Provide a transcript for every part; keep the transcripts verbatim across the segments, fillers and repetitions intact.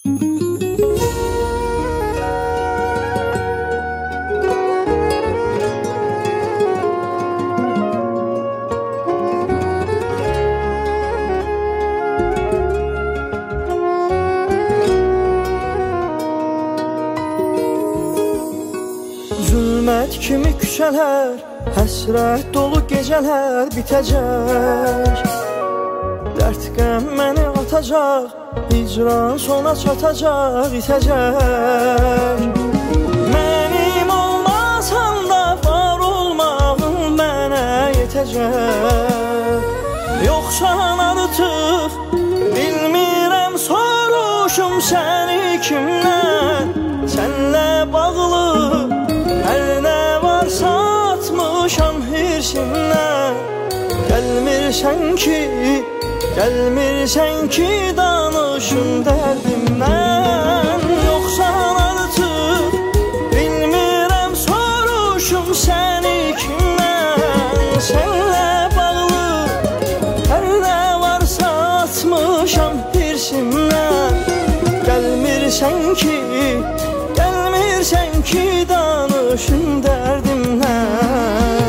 Zülmət kimi küçələr, həsrət dolu gecələr bitəcək. Dərd qəm məni atacaq, hicran sona çatacaq, itəcək. Mənim olmasan da var olmağım mənə yetəcək. Yoxsa artıq bilmirəm, soruşum səni kimdən. Sənlə bağlı hər nə varsa atmışam hirsimdən. Gəlmirsən ki, gəlmirsən ki danışım dərdimdən. Yoxsa artıq bilmirəm, soruşum səni kimdən. Sənlə bağlı hər nə varsa atmışam hirsimdən. Gəlmirsən ki, gəlmirsən ki danışım dərdimdən.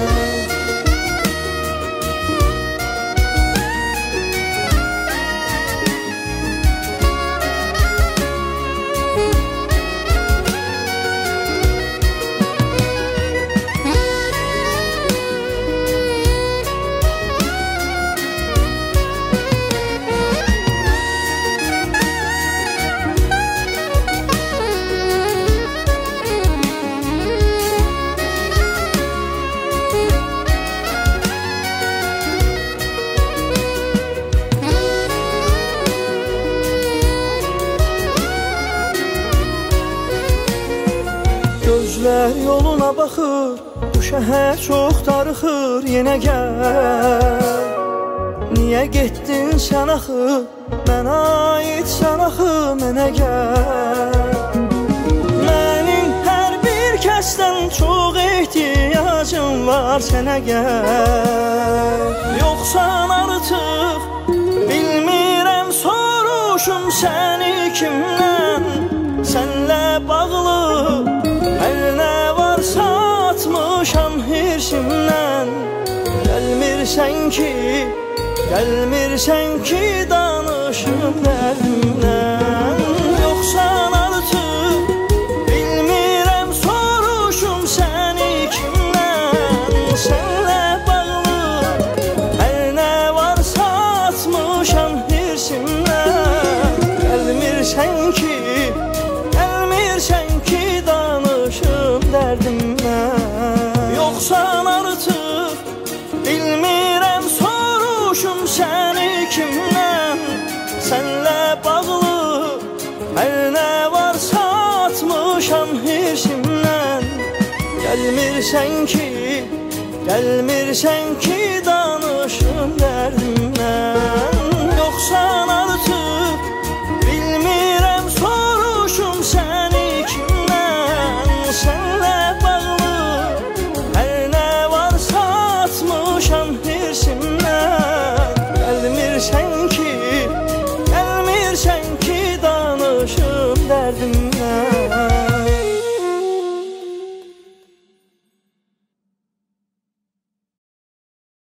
Gözlər yoluna baxır, bu şəhər çox darıxır, yenə gəl. Niyə getdin sən axı, mənə aidsən axı, mənə gəl. Mənim hər bir kəsdən çox ehtiyacım var, sənə gəl. Yoxsa artıq bilmirəm, soruşum səni kimdən. Sənlə bağlı hər nə varsa atmışam hirsimdən. Gəlmirsən ki, gəlmirsən ki danışım dərdimdən. Yoxsa artıq bilmirəm, soruşum səni kimdən. Sənlə bağlı hər nə varsa atmışam hirsimdən. Gəlmirsən ki, gəlmirsən ki danışım dərdimdən. Yoxsa artıq bilmirəm, soruşum səni kimdən. Sənlə bağlı hər nə varsa atmışam hirsimdən. Gəlmirsən ki, gəlmirsən ki danışım dərdimdən. Yoxsa artıq bilmirəm, soruşum səni kimdən. Sənlə bağlı hər nə varsa atmışam hirsimdən. Gəlmirsən ki,